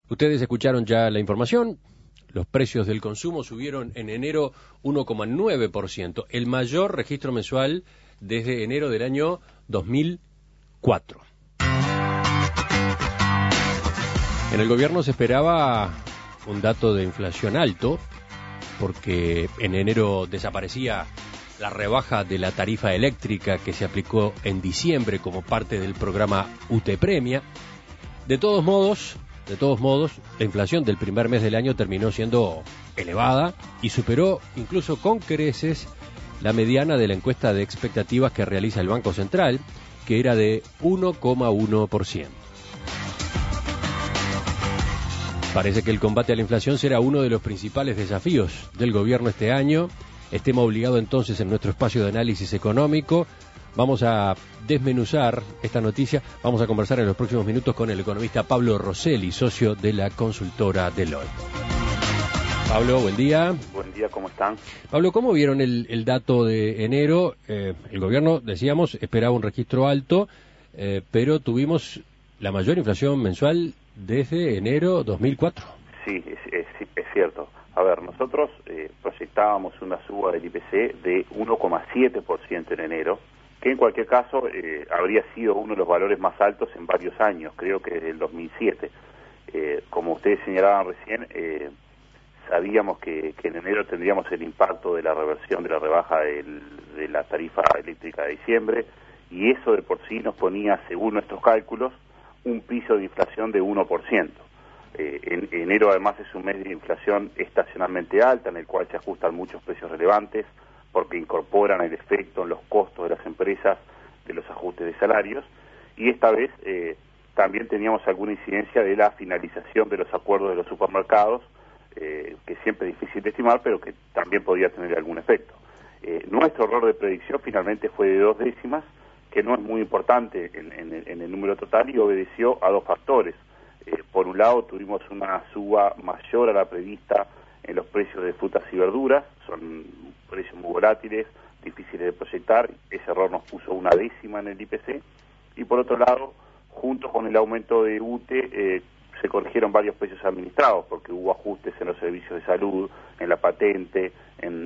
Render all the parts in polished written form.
Ustedes escucharon ya la información. Los precios del consumo subieron en enero 1,9%, el mayor registro mensual desde enero del año 2004. En el gobierno se esperaba un dato de inflación alto, porque en enero desaparecía la rebaja de la tarifa eléctrica que se aplicó en diciembre como parte del programa UTE Premia. De todos modos, la inflación del primer mes del año terminó siendo elevada y superó incluso con creces la mediana de la encuesta de expectativas que realiza el Banco Central, que era de 1,1%. Parece que el combate a la inflación será uno de los principales desafíos del gobierno este año. Estemos obligados entonces en nuestro espacio de análisis económico. Vamos a desmenuzar esta noticia. Vamos a conversar en los próximos minutos con el economista Pablo Rosselli, socio de la consultora Deloitte. Pablo, buen día. Buen día, ¿cómo están? Pablo, ¿cómo vieron el dato de enero? El gobierno, decíamos, esperaba un registro alto, pero tuvimos la mayor inflación mensual desde enero 2004. Sí, es cierto. A ver, nosotros proyectábamos una suba del IPC de 1,7% en enero, que en cualquier caso habría sido uno de los valores más altos en varios años, creo que desde el 2007. Como ustedes señalaban recién, sabíamos que en enero tendríamos el impacto de la reversión de la rebaja de la tarifa eléctrica de diciembre, y eso de por sí nos ponía, según nuestros cálculos, un piso de inflación de 1%. En enero además es un mes de inflación estacionalmente alta, en el cual se ajustan muchos precios relevantes, porque incorporan el efecto en los costos de las empresas de los ajustes de salarios, y esta vez también teníamos alguna incidencia de la finalización de los acuerdos de los supermercados, que siempre es difícil de estimar, pero que también podía tener algún efecto. Nuestro error de predicción finalmente fue de 2 décimas, que no es muy importante en el número total, y obedeció a 2 factores. Por un lado, tuvimos una suba mayor a la prevista en los precios de frutas y verduras, son precios muy volátiles, difíciles de proyectar, ese error nos puso 1 décima en el IPC, y por otro lado, junto con el aumento de UTE, se corrigieron varios precios administrados, porque hubo ajustes en los servicios de salud, en la patente, en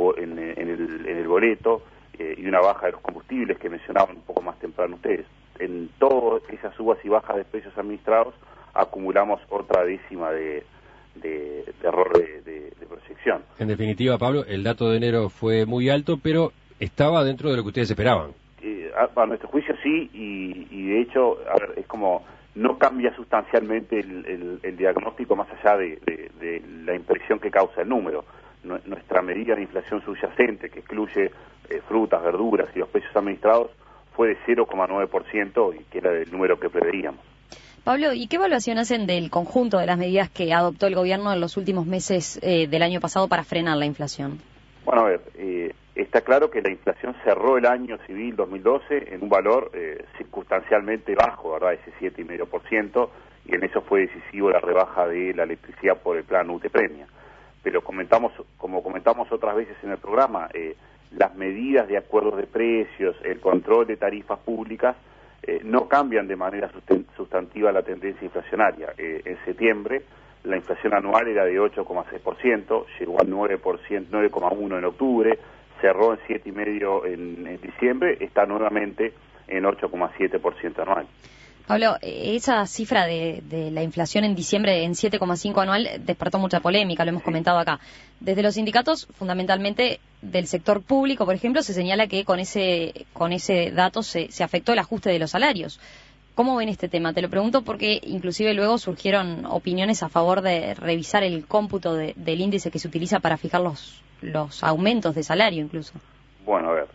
el boleto, y una baja de los combustibles que mencionaban un poco más temprano ustedes. En todas esas subas y bajas de precios administrados acumulamos otra décima de error de proyección. En definitiva, Pablo, el dato de enero fue muy alto, pero estaba dentro de lo que ustedes esperaban. A nuestro juicio sí, y de hecho, a ver, es como no cambia sustancialmente el diagnóstico más allá de la impresión que causa el número. Nuestra medida de inflación subyacente, que excluye frutas, verduras y los precios administrados, fue de 0,9%, y que era el número que preveíamos. Pablo, ¿y qué evaluación hacen del conjunto de las medidas que adoptó el gobierno en los últimos meses del año pasado para frenar la inflación? Bueno, a ver, está claro que la inflación cerró el año civil 2012 en un valor circunstancialmente bajo, ¿verdad? Ese 7,5%, y en eso fue decisivo la rebaja de la electricidad por el plan UTE Premia. Pero como comentamos otras veces en el programa, las medidas de acuerdos de precios, el control de tarifas públicas, no cambian de manera sustantiva la tendencia inflacionaria. En septiembre la inflación anual era de 8,6%, llegó al 9,1% en octubre, cerró en 7,5% en diciembre, está nuevamente en 8,7% anual. Pablo, esa cifra de la inflación en diciembre en 7,5 anual despertó mucha polémica, lo hemos comentado acá. Desde los sindicatos, fundamentalmente del sector público, por ejemplo, se señala que con ese dato se afectó el ajuste de los salarios. ¿Cómo ven este tema? Te lo pregunto porque inclusive luego surgieron opiniones a favor de revisar el cómputo del índice que se utiliza para fijar los aumentos de salario incluso. Bueno, a ver,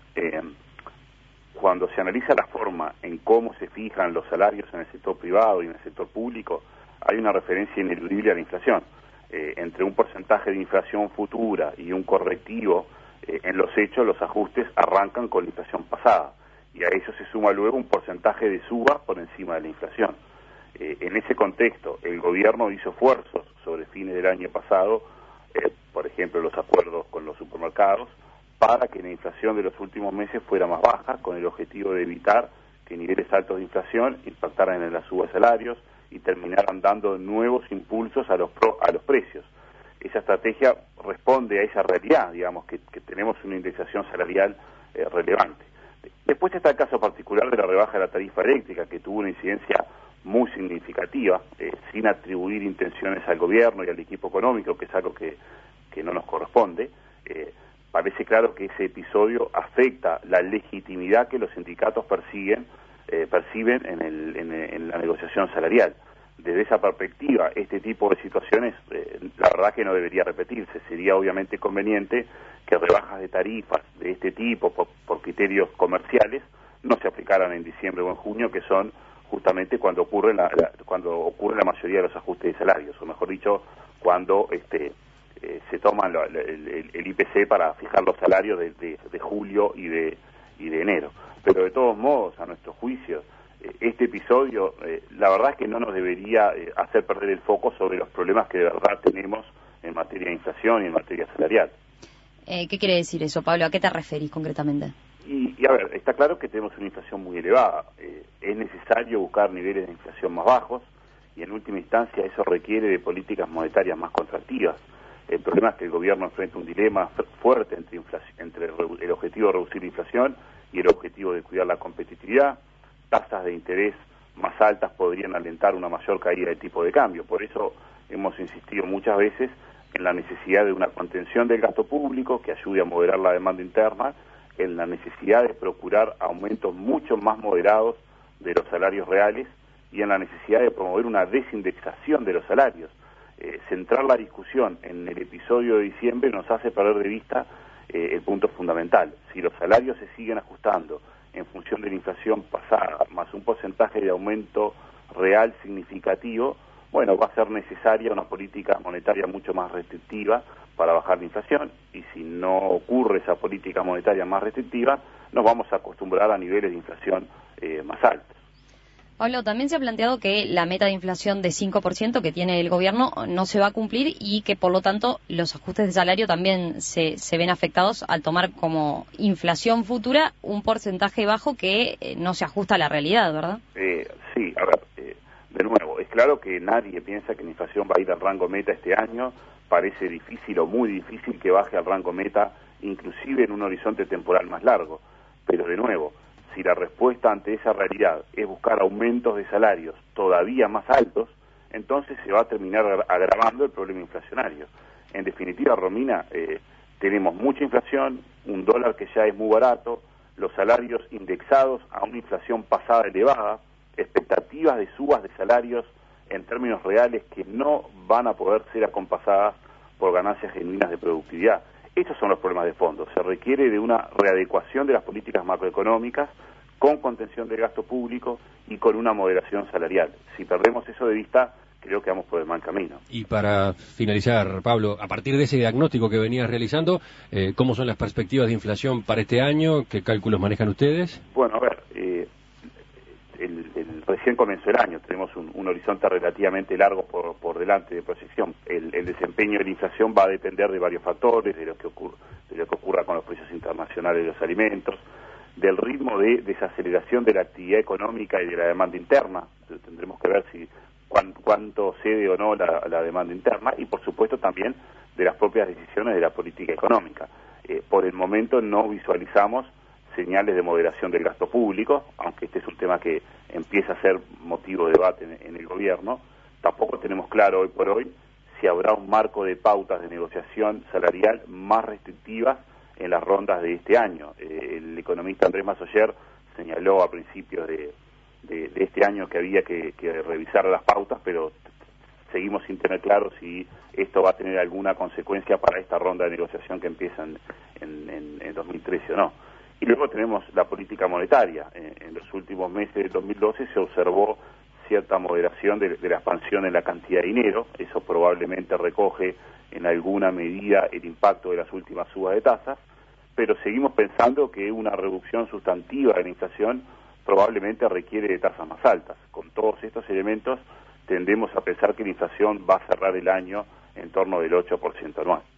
cuando se analiza la forma en cómo se fijan los salarios en el sector privado y en el sector público, hay una referencia ineludible a la inflación. Entre un porcentaje de inflación futura y un correctivo, en los hechos los ajustes arrancan con la inflación pasada, y a eso se suma luego un porcentaje de suba por encima de la inflación. En ese contexto, el gobierno hizo esfuerzos sobre fines del año pasado, por ejemplo los acuerdos con los supermercados, para que la inflación de los últimos meses fuera más baja, con el objetivo de evitar que niveles altos de inflación impactaran en la suba de salarios, y terminaran dando nuevos impulsos a los precios. Esa estrategia responde a esa realidad, digamos, que tenemos una indexación salarial relevante. Después está el caso particular de la rebaja de la tarifa eléctrica, que tuvo una incidencia muy significativa, sin atribuir intenciones al gobierno y al equipo económico, que es algo que no nos corresponde. Parece claro que ese episodio afecta la legitimidad que los sindicatos perciben en la negociación salarial. Desde esa perspectiva, este tipo de situaciones, la verdad que no debería repetirse. Sería obviamente conveniente que rebajas de tarifas de este tipo por criterios comerciales no se aplicaran en diciembre o en junio, que son justamente cuando ocurre la mayoría de los ajustes de salarios, o mejor dicho, cuando se toman el IPC para fijar los salarios de julio y de enero. Pero de todos modos, a nuestro juicio, este episodio, la verdad es que no nos debería hacer perder el foco sobre los problemas que de verdad tenemos en materia de inflación y en materia salarial. ¿Qué quiere decir eso, Pablo? ¿A qué te referís concretamente? Y a ver, está claro que tenemos una inflación muy elevada. Es necesario buscar niveles de inflación más bajos y en última instancia eso requiere de políticas monetarias más contractivas. El problema es que el gobierno enfrenta un dilema fuerte entre el objetivo de reducir la inflación y el objetivo de cuidar la competitividad. Tasas de interés más altas podrían alentar una mayor caída del tipo de cambio. Por eso hemos insistido muchas veces en la necesidad de una contención del gasto público que ayude a moderar la demanda interna, en la necesidad de procurar aumentos mucho más moderados de los salarios reales y en la necesidad de promover una desindexación de los salarios. Centrar la discusión en el episodio de diciembre nos hace perder de vista el punto fundamental. Si los salarios se siguen ajustando en función de la inflación pasada, más un porcentaje de aumento real significativo, bueno, va a ser necesaria una política monetaria mucho más restrictiva para bajar la inflación, y si no ocurre esa política monetaria más restrictiva, nos vamos a acostumbrar a niveles de inflación más altos. Pablo, también se ha planteado que la meta de inflación de 5% que tiene el gobierno no se va a cumplir y que, por lo tanto, los ajustes de salario también se ven afectados al tomar como inflación futura un porcentaje bajo que no se ajusta a la realidad, ¿verdad? Sí, a ver, de nuevo, es claro que nadie piensa que la inflación va a ir al rango meta este año. Parece difícil o muy difícil que baje al rango meta, inclusive en un horizonte temporal más largo. Pero de nuevo, si la respuesta ante esa realidad es buscar aumentos de salarios todavía más altos, entonces se va a terminar agravando el problema inflacionario. En definitiva, Romina, tenemos mucha inflación, un dólar que ya es muy barato, los salarios indexados a una inflación pasada elevada, expectativas de subas de salarios en términos reales que no van a poder ser acompasadas por ganancias genuinas de productividad. Estos son los problemas de fondo. Se requiere de una readecuación de las políticas macroeconómicas con contención del gasto público y con una moderación salarial. Si perdemos eso de vista, creo que vamos por el mal camino. Y para finalizar, Pablo, a partir de ese diagnóstico que venías realizando, ¿cómo son las perspectivas de inflación para este año? ¿Qué cálculos manejan ustedes? Bueno, a ver, recién comenzó el año, tenemos un horizonte relativamente largo por delante de proyección. El desempeño de la inflación va a depender de varios factores, de lo que ocurra con los precios internacionales de los alimentos, del ritmo de desaceleración de la actividad económica y de la demanda interna. Tendremos que ver si cuánto cede o no la demanda interna, y por supuesto también de las propias decisiones de la política económica. Por el momento no visualizamos señales de moderación del gasto público, aunque este es un tema que empieza a ser motivo de debate en el gobierno. Tampoco tenemos claro hoy por hoy si habrá un marco de pautas de negociación salarial más restrictivas en las rondas de este año. El economista Andrés Massoyer señaló a principios de este año que había que revisar las pautas, pero seguimos sin tener claro si esto va a tener alguna consecuencia para esta ronda de negociación que empieza en 2013 o no. Y luego tenemos la política monetaria. En los últimos meses de 2012 se observó cierta moderación de la expansión en la cantidad de dinero. Eso probablemente recoge en alguna medida el impacto de las últimas subas de tasas, pero seguimos pensando que una reducción sustantiva de la inflación probablemente requiere de tasas más altas. Con todos estos elementos tendemos a pensar que la inflación va a cerrar el año en torno del 8% anual.